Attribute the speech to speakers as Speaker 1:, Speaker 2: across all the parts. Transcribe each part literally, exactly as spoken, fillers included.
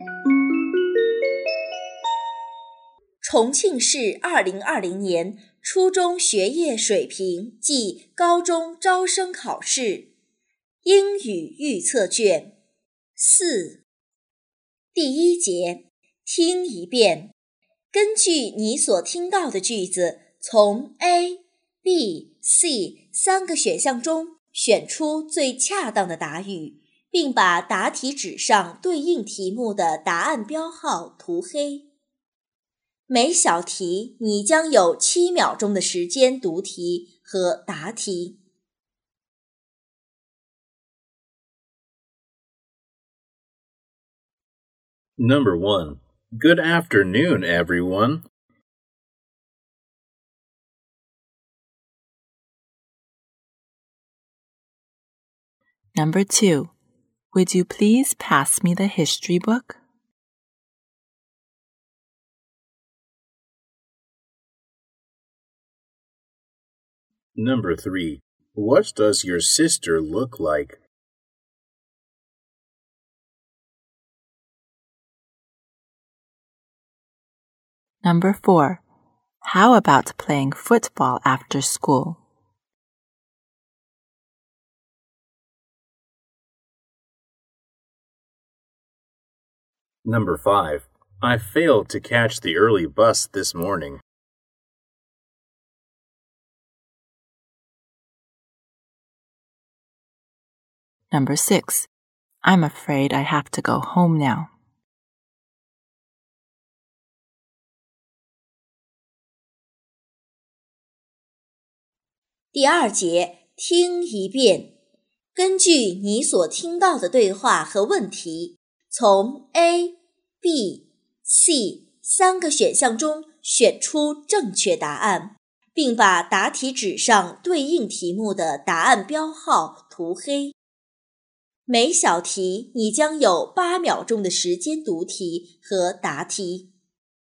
Speaker 1: 重庆市二零二零年初中学业水平暨高中招生考试英语预测卷四。第一节，听一遍，根据你所听到的句子，从 A、B、C 三个选项中选出最恰当的答语，并把答题纸上对应题目的答案标号涂黑。每小题你将有七秒钟的时间读题和答题。
Speaker 2: Number one. Good afternoon, everyone.
Speaker 3: Number two. Would you please pass me the history book?
Speaker 2: Number three. What does your sister look like?
Speaker 3: Number four. How about playing football after school?
Speaker 2: Number five. I failed to catch the early bus this morning.
Speaker 3: Number six. I'm afraid I have to go home now.
Speaker 1: 第二节，听一遍，根据你所听到的对话和问题，从 A、B、C 三个选项中选出正确答案，并把答题纸上对应题目的答案标号涂黑。每小题你将有八秒钟的时间读题和答题。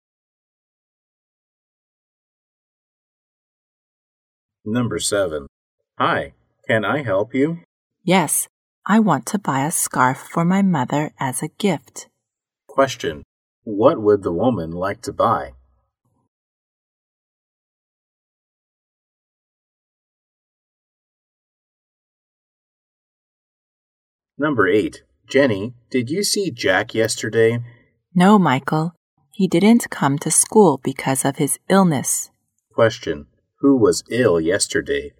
Speaker 2: Number seven. Hi, can I help you?
Speaker 3: Yes, I want to buy a scarf for my mother as a gift.
Speaker 2: Question. What would the woman like to buy? Number eight. Jenny, did you see Jack yesterday?
Speaker 3: No, Michael. He didn't come to school because of his illness.
Speaker 2: Question. Who was ill yesterday?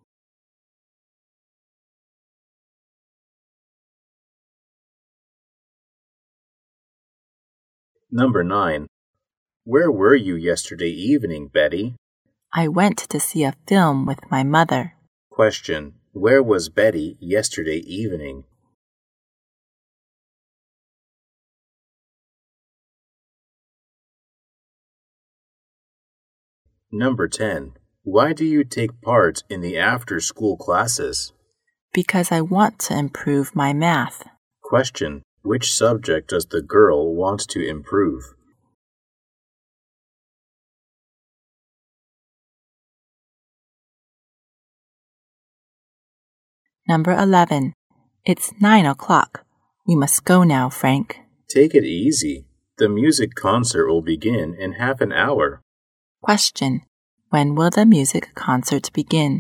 Speaker 2: Number nine. Where were you yesterday evening, Betty?
Speaker 3: I went to see a film with my mother.
Speaker 2: Question. Where was Betty yesterday evening? Number ten. Why do you take part in the after-school classes?
Speaker 3: Because I want to improve my math.
Speaker 2: Question. Which subject does the girl want to improve?
Speaker 3: Number eleven. It's nine o'clock. We must go now, Frank.
Speaker 2: Take it easy. The music concert will begin in half an hour.
Speaker 3: Question. When will the music concert begin?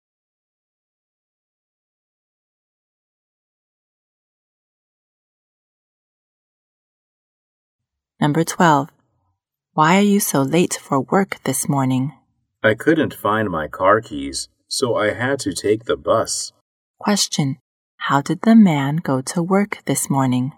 Speaker 3: Number twelve. Why are you so late for work this morning?
Speaker 2: I couldn't find my car keys, so I had to take the bus.
Speaker 3: Question. How did the man go to work this morning?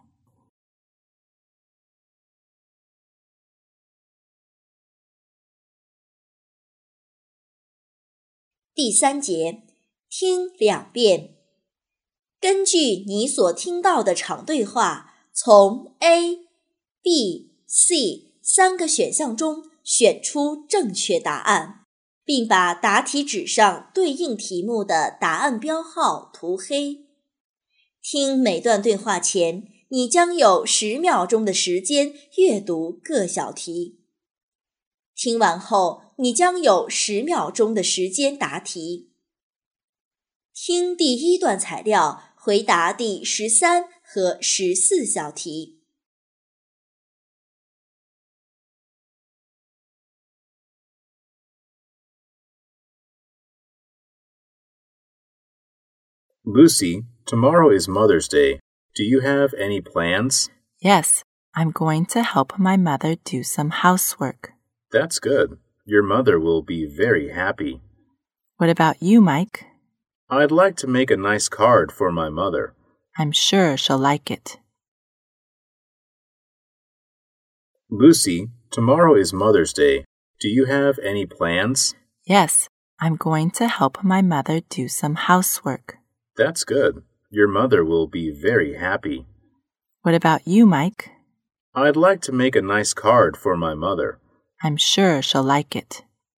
Speaker 1: 第三节，听两遍，根据你所听到的场对话，从 A、B、C 三个选项中选出正确答案，并把答题纸上对应题目的答案标号涂黑。听每段对话前，你将有十秒钟的时间阅读各小题。听完后，你将有十秒钟的时间答题。听第一段材料，回答第十三和十四小题。
Speaker 2: Lucy, tomorrow is Mother's Day. Do you have any plans?
Speaker 3: Yes, I'm going to help my mother do some housework.
Speaker 2: That's good. Your mother will be very happy.
Speaker 3: What about you, Mike?
Speaker 2: I'd like to make a nice card for my mother.
Speaker 3: I'm sure she'll like it.
Speaker 2: Lucy, tomorrow is Mother's Day. Do you have any plans?
Speaker 3: Yes, I'm going to help my mother do some housework.
Speaker 2: That's good. Your mother will be very happy.
Speaker 3: What about you, Mike?
Speaker 2: I'd like to make a nice card for my mother.
Speaker 3: I'm sure she'll like it.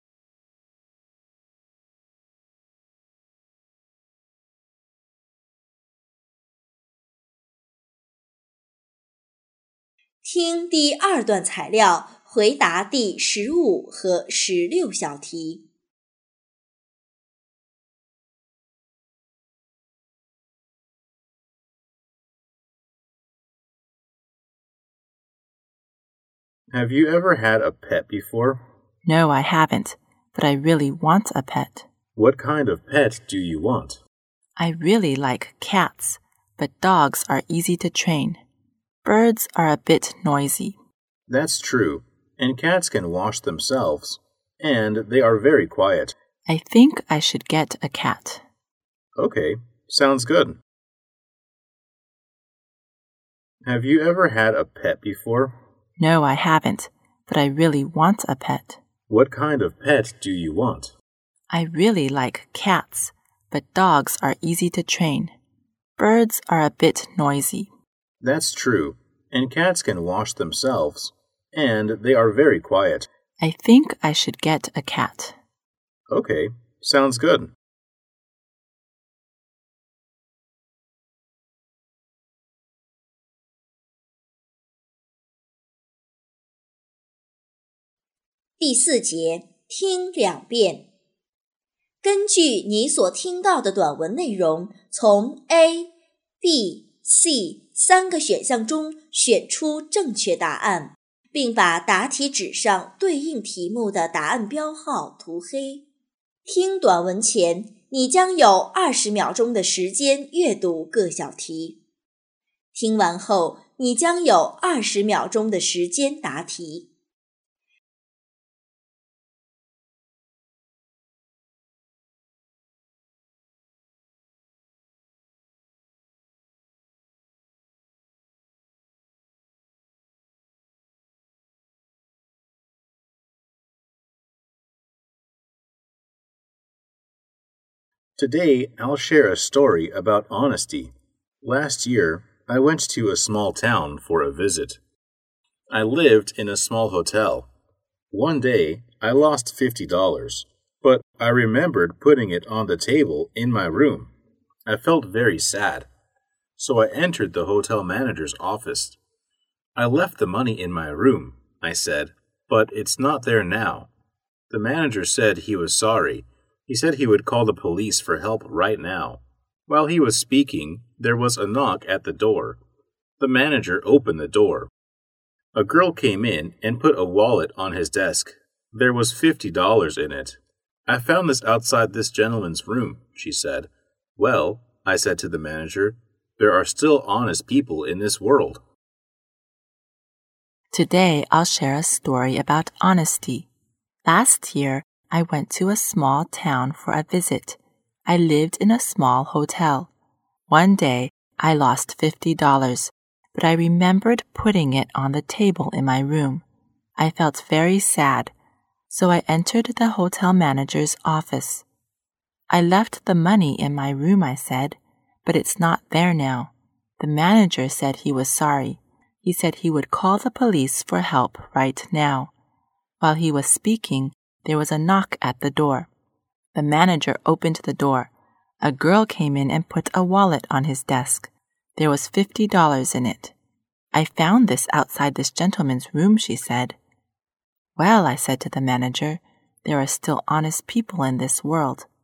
Speaker 1: 听第二段材料，回答第十五和十六小题。
Speaker 2: Have you ever had a pet before?
Speaker 3: No, I haven't, but I really want a pet.
Speaker 2: What kind of pet do you want?
Speaker 3: I really like cats, but dogs are easy to train. Birds are a bit noisy.
Speaker 2: That's true, and cats can wash themselves, and they are very quiet.
Speaker 3: I think I should get a cat.
Speaker 2: Okay, sounds good. Have you ever had a pet before?
Speaker 3: No, I haven't, but I really want a pet.
Speaker 2: What kind of pet do you want?
Speaker 3: I really like cats, but dogs are easy to train. Birds are a bit noisy.
Speaker 2: That's true, and cats can wash themselves, and they are very quiet.
Speaker 3: I think I should get a cat.
Speaker 2: Okay, sounds good.
Speaker 1: 《第四节，听两遍。根据你所听到的短文内容，从 A、B、C 三个选项中选出正确答案，并把答题纸上对应题目的答案标号涂黑。听短文前，你将有二十秒钟的时间阅读各小题。听完后，你将有二十秒钟的时间答题。
Speaker 2: Today, I'll share a story about honesty. Last year, I went to a small town for a visit. I lived in a small hotel. One day, I lost fifty dollars, but I remembered putting it on the table in my room. I felt very sad, so I entered the hotel manager's office. I left the money in my room, I said, but it's not there now. The manager said he was sorry. He said he would call the police for help right now. While he was speaking, there was a knock at the door. The manager opened the door. A girl came in and put a wallet on his desk. There was fifty dollars in it. I found this outside this gentleman's room, she said. Well, I said to the manager, there are still honest people in this world.
Speaker 3: Today, I'll share a story about honesty. Last year, I went to a small town for a visit. I lived in a small hotel. One day, I lost fifty dollars, but I remembered putting it on the table in my room. I felt very sad, so I entered the hotel manager's office. I left the money in my room, I said, but it's not there now. The manager said he was sorry. He said he would call the police for help right now. While he was speaking, there was a knock at the door. The manager opened the door. A girl came in and put a wallet on his desk. There was fifty dollars in it. I found this outside this gentleman's room, she said. Well, I said to the manager, there are still honest people in this world.